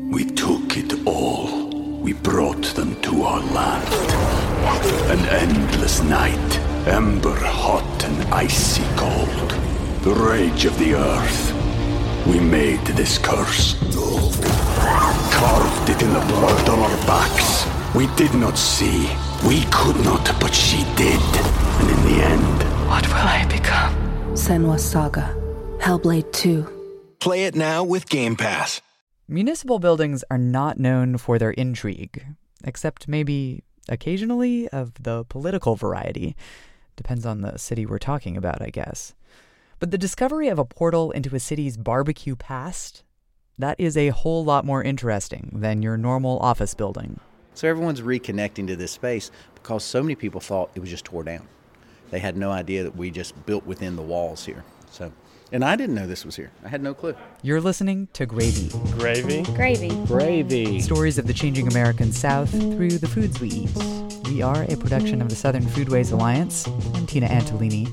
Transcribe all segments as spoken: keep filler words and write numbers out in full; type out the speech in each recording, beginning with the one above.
We took it all. We brought them to our land. An endless night, ember hot and icy cold. The rage of the earth. We made this curse. Carved it in the blood on our backs. We did not see. We could not, but she did. And in the end... What will I become? Senua's Saga. Hellblade two. Play it now with Game Pass. Municipal buildings are not known for their intrigue, except maybe occasionally of the political variety. Depends on the city we're talking about, I guess. But the discovery of a portal into a city's barbecue past, that is a whole lot more interesting than your normal office building. So everyone's reconnecting to this space because so many people thought it was just tore down. They had no idea that we just built within the walls here. So, and I didn't know this was here. I had no clue. You're listening to Gravy. Gravy. Gravy. Gravy. Stories of the changing American South through the foods we eat. We are a production of the Southern Foodways Alliance. I'm Tina Antolini.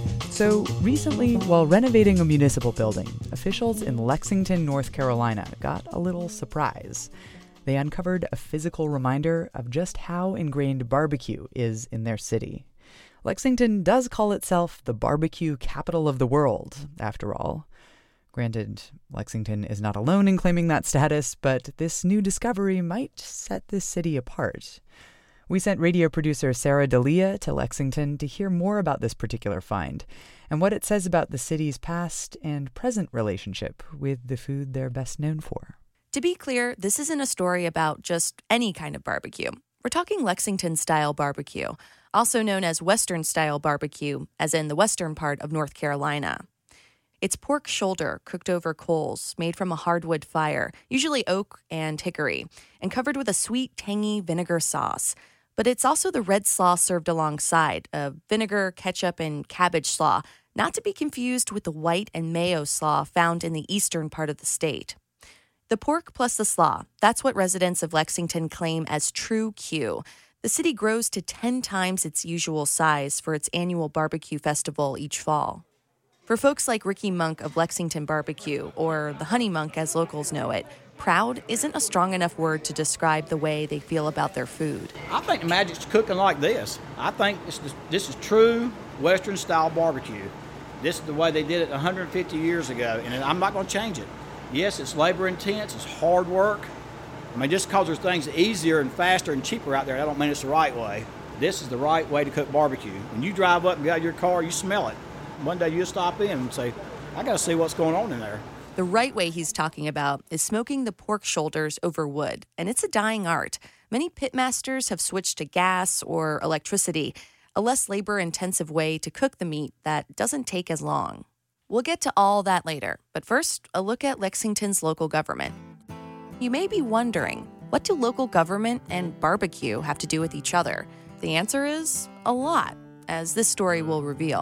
So, recently, while renovating a municipal building, officials in Lexington, North Carolina got a little surprise. They uncovered a physical reminder of just how ingrained barbecue is in their city. Lexington does call itself the barbecue capital of the world, after all. Granted, Lexington is not alone in claiming that status, but this new discovery might set this city apart. We sent radio producer Sarah D'Elia to Lexington to hear more about this particular find and what it says about the city's past and present relationship with the food they're best known for. To be clear, this isn't a story about just any kind of barbecue. We're talking Lexington-style barbecue, also known as Western-style barbecue, as in the western part of North Carolina. It's pork shoulder cooked over coals, made from a hardwood fire, usually oak and hickory, and covered with a sweet, tangy vinegar sauce. But it's also the red slaw served alongside, a vinegar, ketchup, and cabbage slaw, not to be confused with the white and mayo slaw found in the eastern part of the state. The pork plus the slaw, that's what residents of Lexington claim as true Q. The city grows to ten times its usual size for its annual barbecue festival each fall. For folks like Ricky Monk of Lexington Barbecue, or the Honey Monk as locals know it, proud isn't a strong enough word to describe the way they feel about their food. I think the magic's cooking like this. I think this is, this is true Western-style barbecue. This is the way they did it one hundred fifty years ago, and I'm not going to change it. Yes, it's labor intense, it's hard work. I mean, just because there's things easier and faster and cheaper out there, that don't mean it's the right way. This is the right way to cook barbecue. When you drive up and get out of your car, you smell it. One day you'll stop in and say, I got to see what's going on in there. The right way he's talking about is smoking the pork shoulders over wood, and it's a dying art. Many pitmasters have switched to gas or electricity, a less labor-intensive way to cook the meat that doesn't take as long. We'll get to all that later, but first, a look at Lexington's local government. You may be wondering, what do local government and barbecue have to do with each other? The answer is a lot, as this story will reveal.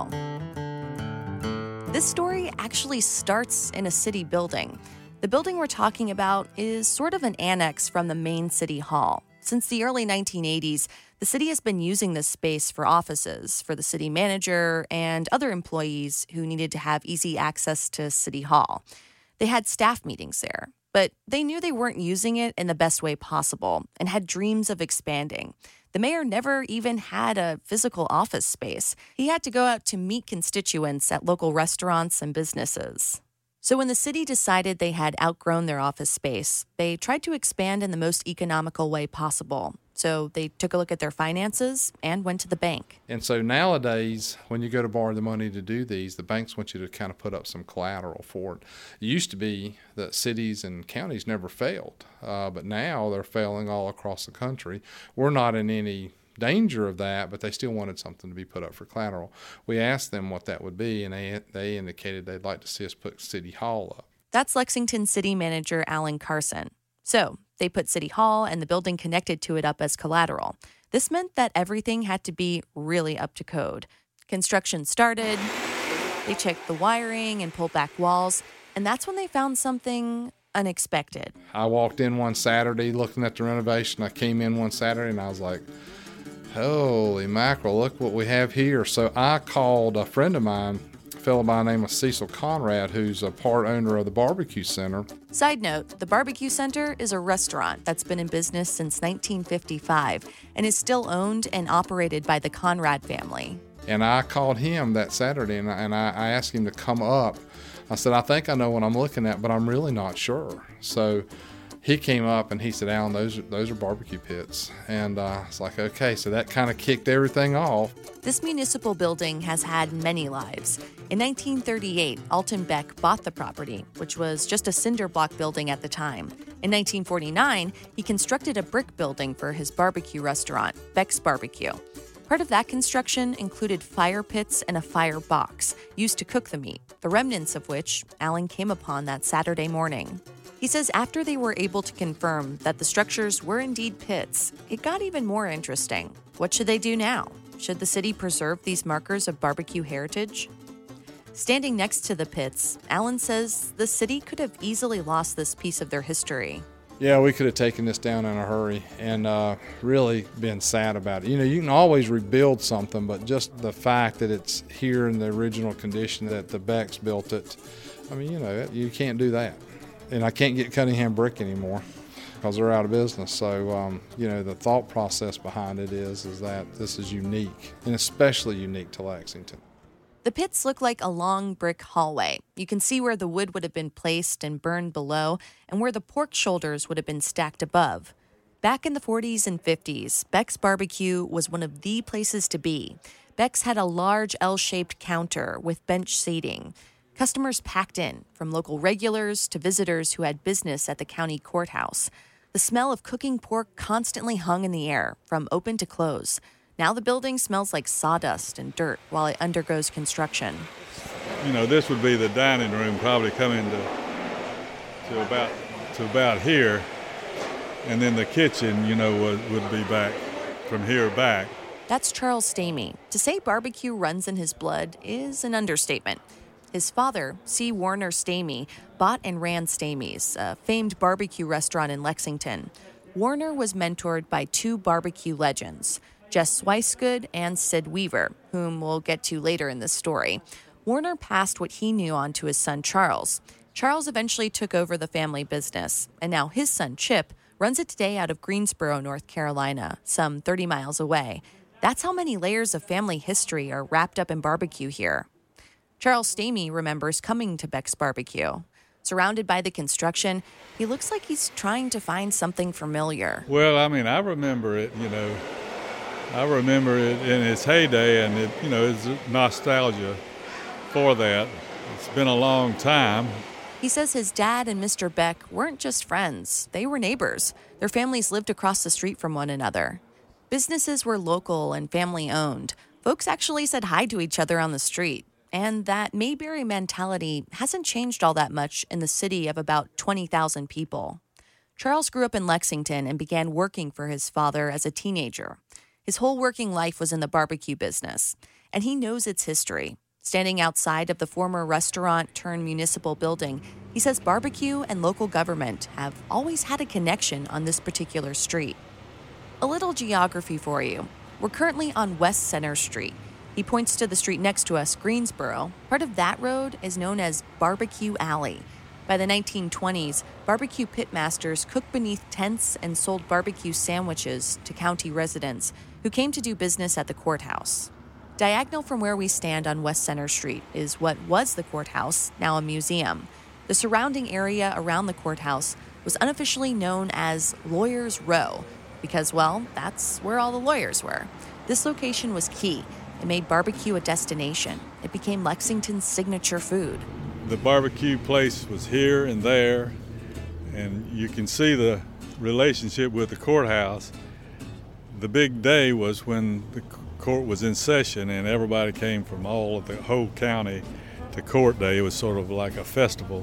This story actually starts in a city building. The building we're talking about is sort of an annex from the main city hall. Since the early nineteen eighties, the city has been using this space for offices for the city manager and other employees who needed to have easy access to City Hall. They had staff meetings there, but they knew they weren't using it in the best way possible and had dreams of expanding. The mayor never even had a physical office space. He had to go out to meet constituents at local restaurants and businesses. So when the city decided they had outgrown their office space, they tried to expand in the most economical way possible. So they took a look at their finances and went to the bank. And so nowadays, when you go to borrow the money to do these, the banks want you to kind of put up some collateral for it. It used to be that cities and counties never failed, uh, but now they're failing all across the country. We're not in any danger of that, but they still wanted something to be put up for collateral. We asked them what that would be, and they they indicated they'd like to see us put City Hall up. That's Lexington City Manager Alan Carson. So they put City Hall and the building connected to it up as collateral. This meant that everything had to be really up to code. Construction started, they checked the wiring and pulled back walls, and that's when they found something unexpected. I walked in one Saturday looking at the renovation. I came in one Saturday and I was like, holy mackerel, look what we have here. So I called a friend of mine a fellow by the name of Cecil Conrad, who's a part owner of the Barbecue Center. Side note, the Barbecue Center is a restaurant that's been in business since nineteen fifty-five and is still owned and operated by the Conrad family. And I called him that Saturday, and I, and I, I asked him to come up. I said, I think I know what I'm looking at, but I'm really not sure. So he came up and he said, Alan, those are, those are barbecue pits. And uh, it's like, okay, so that kind of kicked everything off. This municipal building has had many lives. In nineteen thirty-eight, Alton Beck bought the property, which was just a cinder block building at the time. In nineteen forty-nine, he constructed a brick building for his barbecue restaurant, Beck's Barbecue. Part of that construction included fire pits and a fire box used to cook the meat, the remnants of which Alan came upon that Saturday morning. He says after they were able to confirm that the structures were indeed pits, it got even more interesting. What should they do now? Should the city preserve these markers of barbecue heritage? Standing next to the pits, Alan says the city could have easily lost this piece of their history. Yeah, we could have taken this down in a hurry and uh, really been sad about it. You know, you can always rebuild something, but just the fact that it's here in the original condition that the Becks built it, I mean, you know, you can't do that. And I can't get Cunningham Brick anymore because they're out of business. So, um, you know, the thought process behind it is, is that this is unique, and especially unique to Lexington. The pits look like a long brick hallway. You can see where the wood would have been placed and burned below, and where the pork shoulders would have been stacked above. Back in the forties and fifties, Beck's Barbecue was one of the places to be. Beck's had a large L-shaped counter with bench seating. Customers packed in, from local regulars to visitors who had business at the county courthouse. The smell of cooking pork constantly hung in the air, from open to close. Now the building smells like sawdust and dirt while it undergoes construction. You know, this would be the dining room, probably coming to to about to about here, and then the kitchen, you know, would, would be back from here back. That's Charles Stamey. To say barbecue runs in his blood is an understatement. His father, C. Warner Stamey, bought and ran Stamey's, a famed barbecue restaurant in Lexington. Warner was mentored by two barbecue legends, Jess Weisgood and Sid Weaver, whom we'll get to later in this story. Warner passed what he knew on to his son Charles. Charles eventually took over the family business, and now his son Chip runs it today out of Greensboro, North Carolina, some thirty miles away. That's how many layers of family history are wrapped up in barbecue here. Charles Stamey remembers coming to Beck's Barbecue. Surrounded by the construction, he looks like he's trying to find something familiar. Well, I mean, I remember it, you know. I remember it in its heyday, and it, you know, it's nostalgia for that. It's been a long time. He says his dad and Mister Beck weren't just friends, they were neighbors. Their families lived across the street from one another. Businesses were local and family-owned. Folks actually said hi to each other on the street. And that Mayberry mentality hasn't changed all that much in the city of about twenty thousand people. Charles grew up in Lexington and began working for his father as a teenager. His whole working life was in the barbecue business, and he knows its history. Standing outside of the former restaurant-turned-municipal building, he says barbecue and local government have always had a connection on this particular street. A little geography for you. We're currently on West Center Street. He points to the street next to us, Greensboro. Part of that road is known as Barbecue Alley. By the nineteen twenties, barbecue pitmasters cooked beneath tents and sold barbecue sandwiches to county residents who came to do business at the courthouse. Diagonal from where we stand on West Center Street is what was the courthouse, now a museum. The surrounding area around the courthouse was unofficially known as Lawyers Row because, well, that's where all the lawyers were. This location was key. It made barbecue a destination. It became Lexington's signature food. The barbecue place was here and there, and you can see the relationship with the courthouse. The big day was when the court was in session and everybody came from all of the whole county to court day. It was sort of like a festival.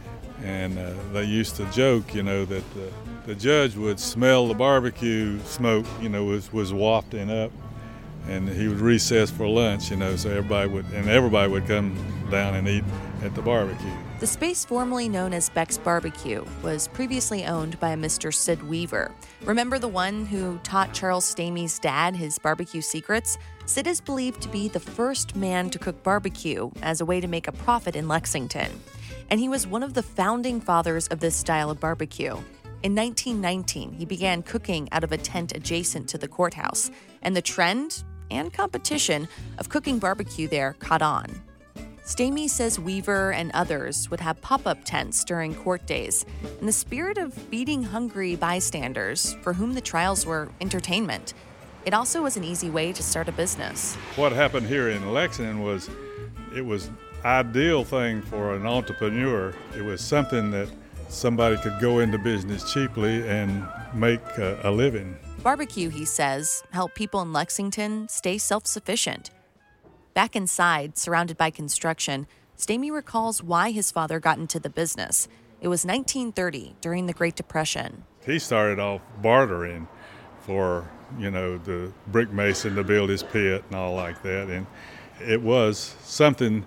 And uh, they used to joke, you know, that the, the judge would smell the barbecue smoke, you know, was, was wafting up. And he would recess for lunch, you know, so everybody would, and everybody would come down and eat at the barbecue. The space formerly known as Beck's Barbecue was previously owned by a Mister Sid Weaver. Remember the one who taught Charles Stamey's dad his barbecue secrets? Sid is believed to be the first man to cook barbecue as a way to make a profit in Lexington. And he was one of the founding fathers of this style of barbecue. In nineteen nineteen, he began cooking out of a tent adjacent to the courthouse, and the trend and competition of cooking barbecue there caught on. Stamey says Weaver and others would have pop-up tents during court days in the spirit of feeding hungry bystanders for whom the trials were entertainment. It also was an easy way to start a business. What happened here in Lexington was it was ideal thing for an entrepreneur. It was something that somebody could go into business cheaply and make a, a living. Barbecue, he says, helped people in Lexington stay self-sufficient. Back inside, surrounded by construction, Stamey recalls why his father got into the business. It was nineteen thirty, during the Great Depression. He started off bartering for, you know, the brick mason to build his pit and all like that. And it was something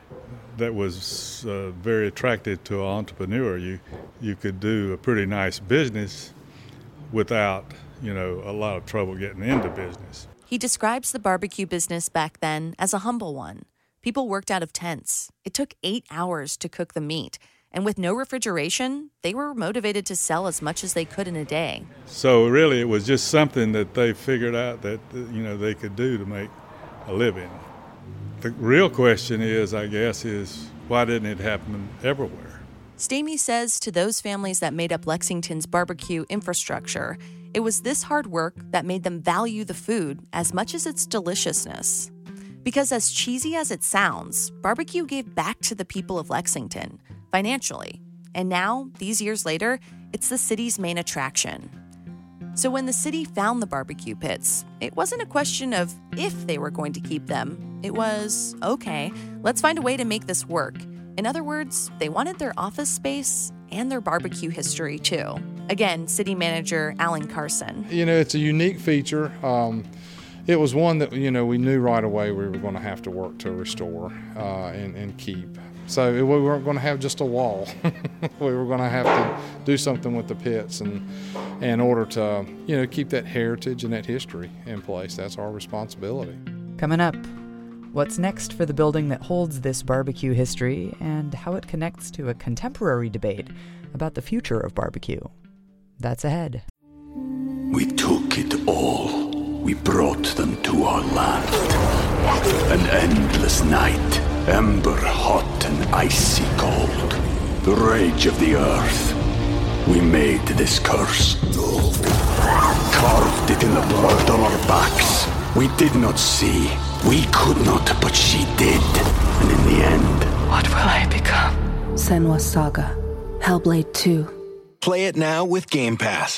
that was uh, very attractive to an entrepreneur. You, you could do a pretty nice business without, you know, a lot of trouble getting into business. He describes the barbecue business back then as a humble one. People worked out of tents. It took eight hours to cook the meat. And with no refrigeration, they were motivated to sell as much as they could in a day. So really it was just something that they figured out that, you know, they could do to make a living. The real question is, I guess, is why didn't it happen everywhere? Stamey says to those families that made up Lexington's barbecue infrastructure, it was this hard work that made them value the food as much as its deliciousness. Because as cheesy as it sounds, barbecue gave back to the people of Lexington, financially. And now, these years later, it's the city's main attraction. So when the city found the barbecue pits, it wasn't a question of if they were going to keep them. It was, okay, let's find a way to make this work. In other words, they wanted their office space and their barbecue history, too. Again, city manager Alan Carson. You know, it's a unique feature. Um, it was one that, you know, we knew right away we were going to have to work to restore uh, and, and keep. So we weren't going to have just a wall. We were going to have to do something with the pits and in order to, you know, keep that heritage and that history in place. That's our responsibility. Coming up, what's next for the building that holds this barbecue history and how it connects to a contemporary debate about the future of barbecue. That's ahead. We took it all. We brought them to our land. An endless night, ember hot and icy cold. The rage of the earth. We made this curse. Carved it in the blood on our backs. We did not see. We could not, but she did. And in the end, What will I become? Senua's Saga. Hellblade two. Play it now with Game Pass.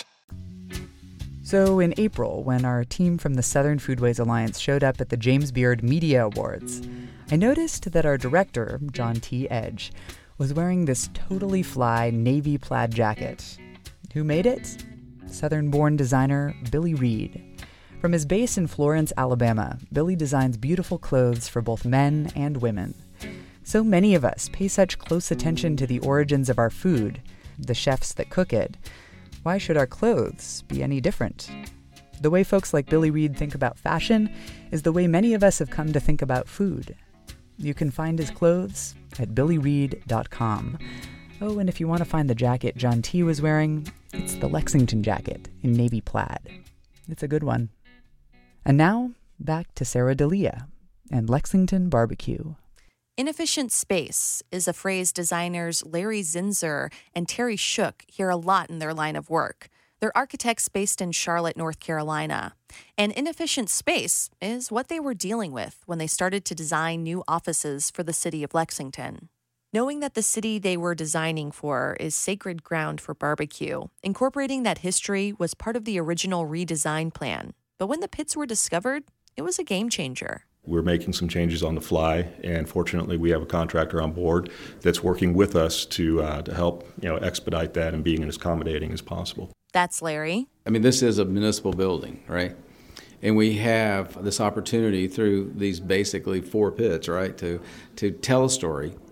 So in April, when our team from the Southern Foodways Alliance showed up at the James Beard Media Awards, I noticed that our director, John T. Edge, was wearing this totally fly navy plaid jacket. Who made it? Southern-born designer Billy Reed. From his base in Florence, Alabama, Billy designs beautiful clothes for both men and women. So many of us pay such close attention to the origins of our food, the chefs that cook it. Why should our clothes be any different? The way folks like Billy Reed think about fashion is the way many of us have come to think about food. You can find his clothes at billy reed dot com. Oh, and if you want to find the jacket John T. was wearing, it's the Lexington jacket in navy plaid. It's a good one. And now, back to Sarah D'Elia and Lexington Barbecue. Inefficient space is a phrase designers Larry Zinzer and Terry Shook hear a lot in their line of work. They're architects based in Charlotte, North Carolina. And inefficient space is what they were dealing with when they started to design new offices for the city of Lexington. Knowing that the city they were designing for is sacred ground for barbecue, incorporating that history was part of the original redesign plan. But when the pits were discovered, it was a game changer. We're making some changes on the fly, and fortunately we have a contractor on board that's working with us to uh, to help, you know, expedite that and being as accommodating as possible. That's Larry. I mean, this is a municipal building, right? And we have this opportunity through these basically four pits, right, to to tell a story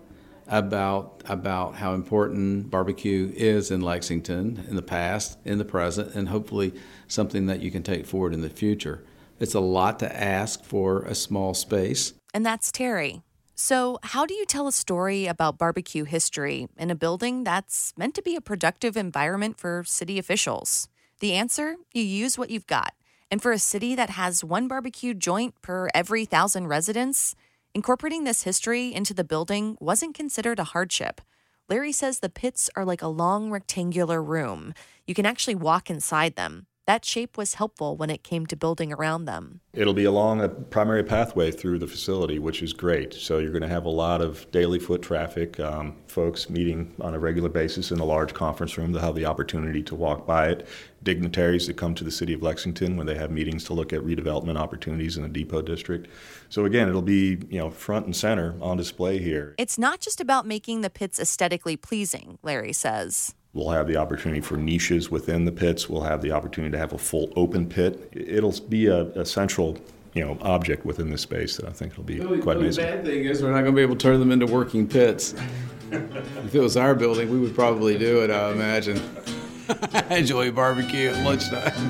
about about how important barbecue is in Lexington in the past, in the present, and hopefully something that you can take forward in the future. It's a lot to ask for a small space. And that's Terry. So how do you tell a story about barbecue history in a building that's meant to be a productive environment for city officials? The answer? You use what you've got. And for a city that has one barbecue joint per every thousand residents, incorporating this history into the building wasn't considered a hardship. Larry says the pits are like a long rectangular room. You can actually walk inside them. That shape was helpful when it came to building around them. It'll be along a primary pathway through the facility, which is great. So you're going to have a lot of daily foot traffic, um, folks meeting on a regular basis in a large conference room. They'll have the opportunity to walk by it. Dignitaries that come to the city of Lexington when they have meetings to look at redevelopment opportunities in the Depot District. So again, it'll be, you know, front and center on display here. It's not just about making the pits aesthetically pleasing, Larry says. We'll have the opportunity for niches within the pits. We'll have the opportunity to have a full open pit. It'll be a, a central, you know, object within this space that I think will be the only, quite the amazing. The bad thing is we're not going to be able to turn them into working pits. If it was our building, we would probably do it, I imagine. I enjoy barbecue at lunchtime.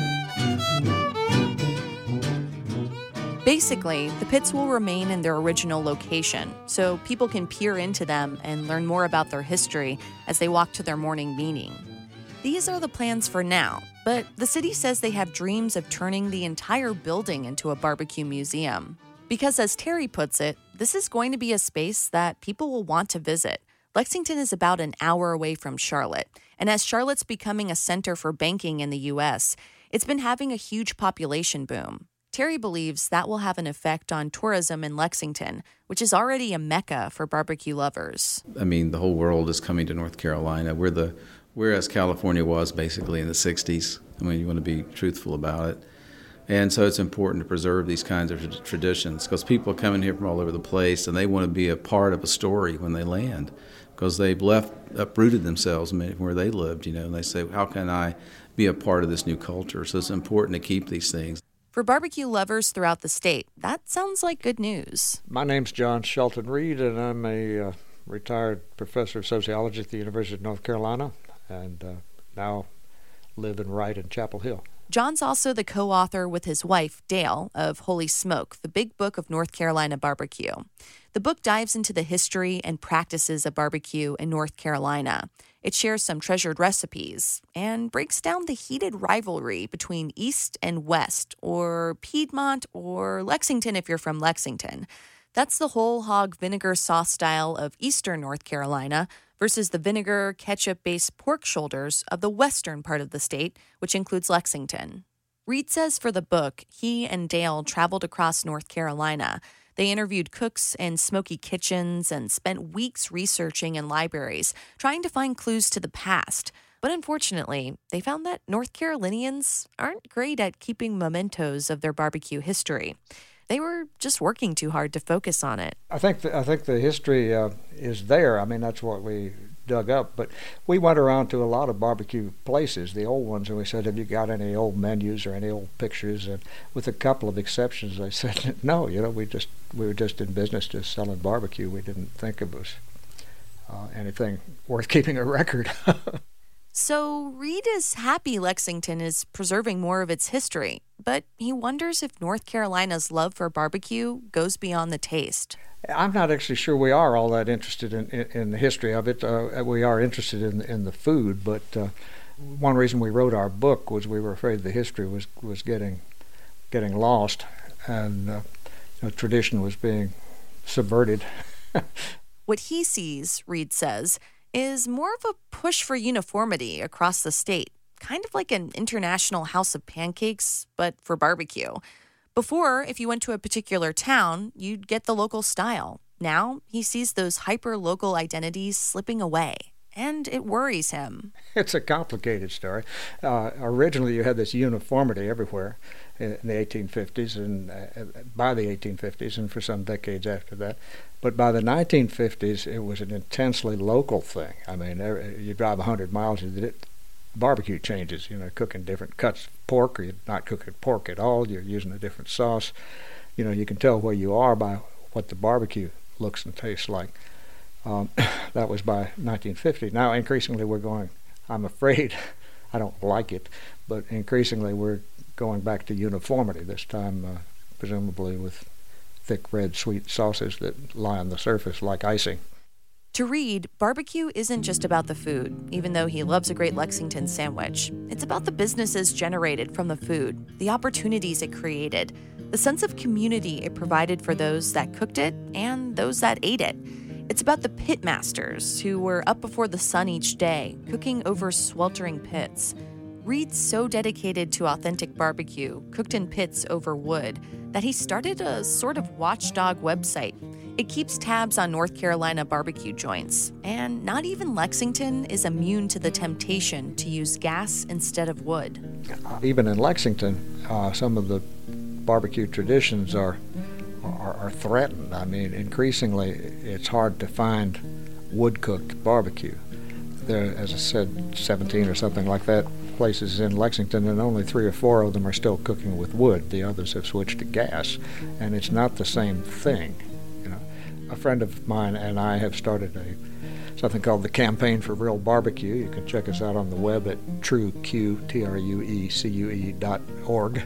Basically, the pits will remain in their original location, so people can peer into them and learn more about their history as they walk to their morning meeting. These are the plans for now, but the city says they have dreams of turning the entire building into a barbecue museum. Because as Terry puts it, this is going to be a space that people will want to visit. Lexington is about an hour away from Charlotte, and as Charlotte's becoming a center for banking in the U S, it's been having a huge population boom. Terry believes that will have an effect on tourism in Lexington, which is already a mecca for barbecue lovers. I mean, the whole world is coming to North Carolina. We're the, we're as California was basically in the sixties. I mean, you want to be truthful about it. And so it's important to preserve these kinds of traditions because people are coming here from all over the place and they want to be a part of a story when they land because they've left, uprooted themselves where they lived, you know, and they say, how can I be a part of this new culture? So it's important to keep these things. For barbecue lovers throughout the state, that sounds like good news. My name's John Shelton Reed, and I'm a uh, retired professor of sociology at the University of North Carolina, and uh, now live and write in Chapel Hill. John's also the co-author with his wife, Dale, of Holy Smoke, the Big Book of North Carolina Barbecue. The book dives into the history and practices of barbecue in North Carolina. It shares some treasured recipes and breaks down the heated rivalry between East and West, or Piedmont or Lexington if you're from Lexington. That's the whole hog vinegar sauce style of Eastern North Carolina versus the vinegar, ketchup-based pork shoulders of the western part of the state, which includes Lexington. Reed says for the book, he and Dale traveled across North Carolina. They interviewed cooks in smoky kitchens and spent weeks researching in libraries, trying to find clues to the past. But unfortunately, they found that North Carolinians aren't great at keeping mementos of their barbecue history. They were just working too hard to focus on it. I think the, I think the history uh, is there. I mean, that's what we dug up. But we went around to a lot of barbecue places, the old ones, and we said, have you got any old menus or any old pictures? And with a couple of exceptions, they said, no, you know, we just we were just in business just selling barbecue. We didn't think it was uh, anything worth keeping a record. So Reed is happy Lexington is preserving more of its history, but he wonders if North Carolina's love for barbecue goes beyond the taste. I'm not actually sure we are all that interested in, in, in the history of it. Uh, we are interested in, in the food, but uh, one reason we wrote our book was we were afraid the history was, was getting getting lost and uh, you know, tradition was being subverted. What he sees, Reed says, is more of a push for uniformity across the state, kind of like an international house of pancakes, but for barbecue. Before, if you went to a particular town, you'd get the local style. Now, he sees those hyper-local identities slipping away, and it worries him. It's a complicated story. Uh, originally, you had this uniformity everywhere in the eighteen fifties and uh, by the eighteen fifties and for some decades after that. But by the nineteen fifties, it was an intensely local thing. I mean, you drive one hundred miles, you barbecue changes, you know, cooking different cuts of pork, or you're not cooking pork at all, you're using a different sauce. You know, you can tell where you are by what the barbecue looks and tastes like. Um, that was by nineteen fifty. Now, increasingly, we're going, I'm afraid, I don't like it, but increasingly we're going back to uniformity, this time uh, presumably with thick red sweet sauces that lie on the surface like icing. To Reed, barbecue isn't just about the food, even though he loves a great Lexington sandwich. It's about the businesses generated from the food, the opportunities it created, the sense of community it provided for those that cooked it and those that ate it. It's about the pit masters who were up before the sun each day, cooking over sweltering pits. Reed's so dedicated to authentic barbecue, cooked in pits over wood, that he started a sort of watchdog website. It keeps tabs on North Carolina barbecue joints, and not even Lexington is immune to the temptation to use gas instead of wood. Even in Lexington, uh, some of the barbecue traditions are, are are threatened. I mean, increasingly, it's hard to find wood-cooked barbecue. There, as I said, seventeen or something like that places in Lexington, and only three or four of them are still cooking with wood. The others have switched to gas, and it's not the same thing. A friend of mine and I have started a something called the Campaign for Real Barbecue. You can check us out on the web at trueq, T R U E C U E dot org.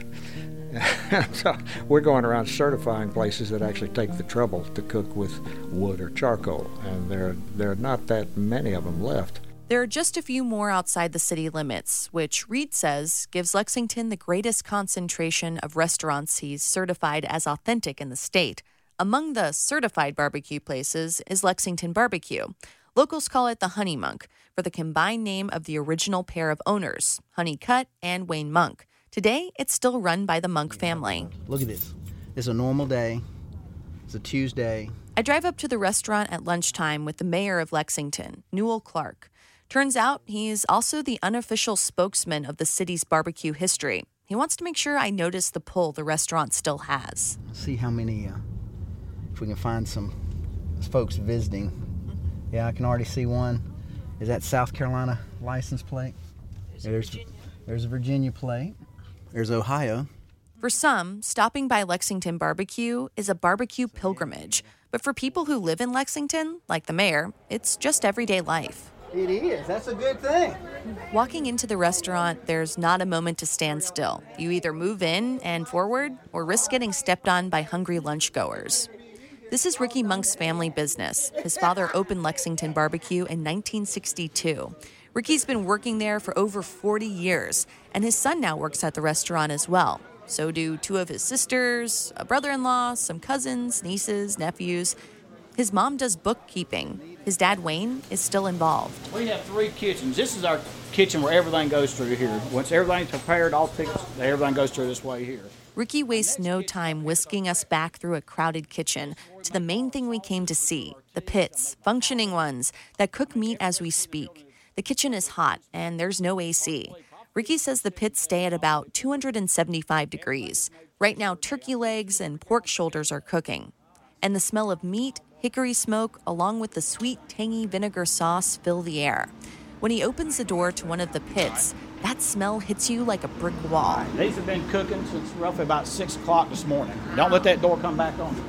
So we're going around certifying places that actually take the trouble to cook with wood or charcoal, and there, there are not that many of them left. There are just a few more outside the city limits, which Reed says gives Lexington the greatest concentration of restaurants he's certified as authentic in the state. Among the certified barbecue places is Lexington Barbecue. Locals call it the Honey Monk, for the combined name of the original pair of owners, Honey Cutt and Wayne Monk. Today, it's still run by the Monk family. Look at this. It's a normal day. It's a Tuesday. I drive up to the restaurant at lunchtime with the mayor of Lexington, Newell Clark. Turns out he's also the unofficial spokesman of the city's barbecue history. He wants to make sure I notice the pull the restaurant still has. See how many... Uh... If we can find some folks visiting. Yeah, I can already see one. Is that South Carolina license plate? There's, there's a Virginia plate. There's Ohio. For some, stopping by Lexington Barbecue is a barbecue pilgrimage. But for people who live in Lexington, like the mayor, it's just everyday life. It is. That's a good thing. Walking into the restaurant, there's not a moment to stand still. You either move in and forward or risk getting stepped on by hungry lunchgoers. This is Ricky Monk's family business. His father opened Lexington Barbecue in nineteen sixty-two. Ricky's been working there for over forty years, and his son now works at the restaurant as well. So do two of his sisters, a brother-in-law, some cousins, nieces, nephews. His mom does bookkeeping. His dad, Wayne, is still involved. We have three kitchens. This is our kitchen where everything goes through here. Once everything's prepared, all tickets, everything goes through this way here. Ricky wastes no time whisking us back through a crowded kitchen to the main thing we came to see, the pits, functioning ones, that cook meat as we speak. The kitchen is hot, and there's no A C. Ricky says the pits stay at about two hundred seventy-five degrees. Right now, turkey legs and pork shoulders are cooking. And the smell of meat, hickory smoke, along with the sweet, tangy vinegar sauce fill the air. When he opens the door to one of the pits, that smell hits you like a brick wall. These have been cooking since roughly about six o'clock this morning. Don't let that door come back on.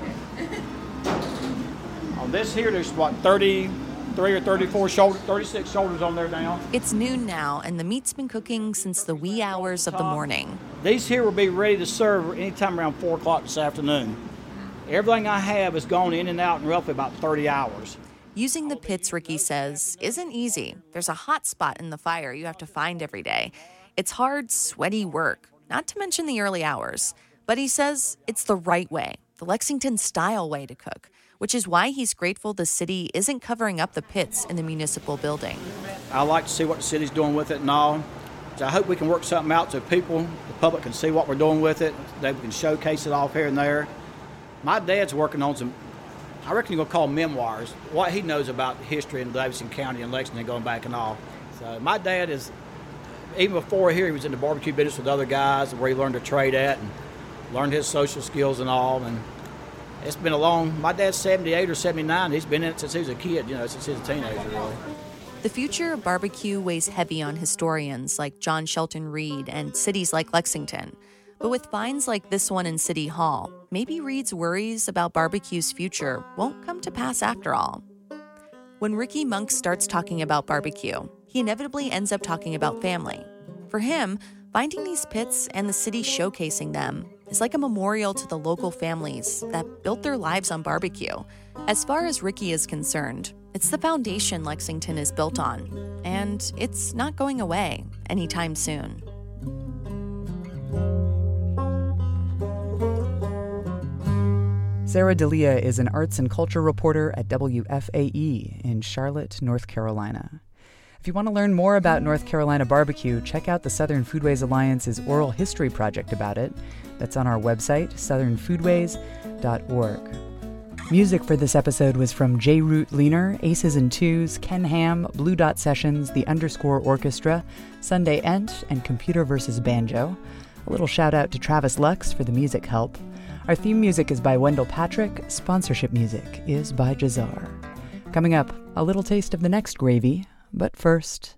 On this here, there's what, thirty-three or thirty-four shoulders, thirty-six shoulders on there now. It's noon now, and the meat's been cooking since the wee hours of the morning. These here will be ready to serve anytime around four o'clock this afternoon. Everything I have has gone in and out in roughly about thirty hours. Using the pits, Ricky says, isn't easy. There's a hot spot in the fire you have to find every day. It's hard, sweaty work, not to mention the early hours. But he says it's the right way, the Lexington-style way to cook, which is why he's grateful the city isn't covering up the pits in the municipal building. I like to see what the city's doing with it and all. So I hope we can work something out so people, the public, can see what we're doing with it. They can showcase it off here and there. My dad's working on some, I reckon you're going to call them memoirs, what he knows about history in Davidson County and Lexington going back and all. So my dad is, even before here, he was in the barbecue business with other guys where he learned to trade at and learned his social skills and all. And it's been a long, my dad's seventy-eight or seventy-nine. He's been in it since he was a kid, you know, since he was a teenager, really. The future of barbecue weighs heavy on historians like John Shelton Reed and cities like Lexington. But with finds like this one in City Hall, maybe Reed's worries about barbecue's future won't come to pass after all. When Ricky Monk starts talking about barbecue, he inevitably ends up talking about family. For him, finding these pits and the city showcasing them is like a memorial to the local families that built their lives on barbecue. As far as Ricky is concerned, it's the foundation Lexington is built on, and it's not going away anytime soon. Sarah D'Elia is an arts and culture reporter at W F A E in Charlotte, North Carolina. If you want to learn more about North Carolina barbecue, check out the Southern Foodways Alliance's oral history project about it. That's on our website, southern foodways dot org. Music for this episode was from J. Root Leaner, Aces and Twos, Ken Ham, Blue Dot Sessions, The Underscore Orchestra, Sunday Ent, and Computer versus Banjo. A little shout out to Travis Lux for the music help. Our theme music is by Wendell Patrick. Sponsorship music is by Jazar. Coming up, a little taste of the next gravy, but first.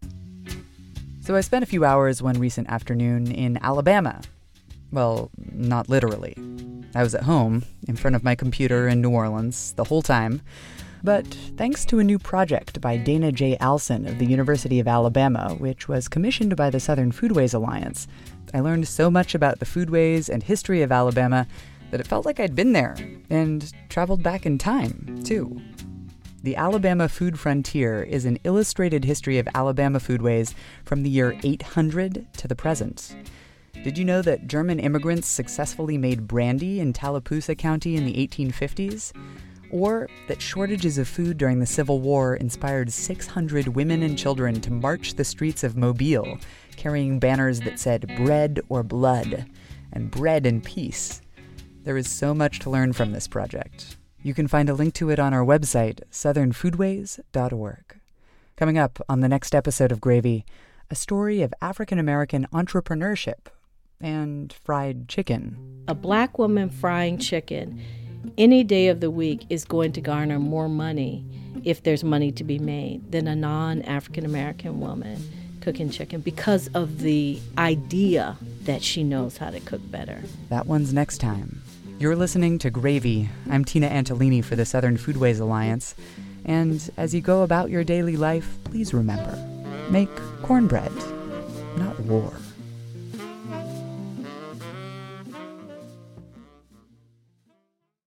So I spent a few hours one recent afternoon in Alabama. Well, not literally. I was at home, in front of my computer in New Orleans, the whole time. But thanks to a new project by Dana J. Alson of the University of Alabama, which was commissioned by the Southern Foodways Alliance, I learned so much about the foodways and history of Alabama that it felt like I'd been there, and traveled back in time, too. The Alabama Food Frontier is an illustrated history of Alabama foodways from the year eight hundred to the present. Did you know that German immigrants successfully made brandy in Tallapoosa County in the eighteen fifties? Or that shortages of food during the Civil War inspired six hundred women and children to march the streets of Mobile, carrying banners that said bread or blood, and bread and peace. There is so much to learn from this project. You can find a link to it on our website, southern foodways dot org. Coming up on the next episode of Gravy, a story of African-American entrepreneurship and fried chicken. A black woman frying chicken any day of the week is going to garner more money, if there's money to be made, than a non-African-American woman cooking chicken, because of the idea that she knows how to cook better. That one's next time. You're listening to Gravy. I'm Tina Antolini for the Southern Foodways Alliance. And as you go about your daily life, please remember, make cornbread, not war.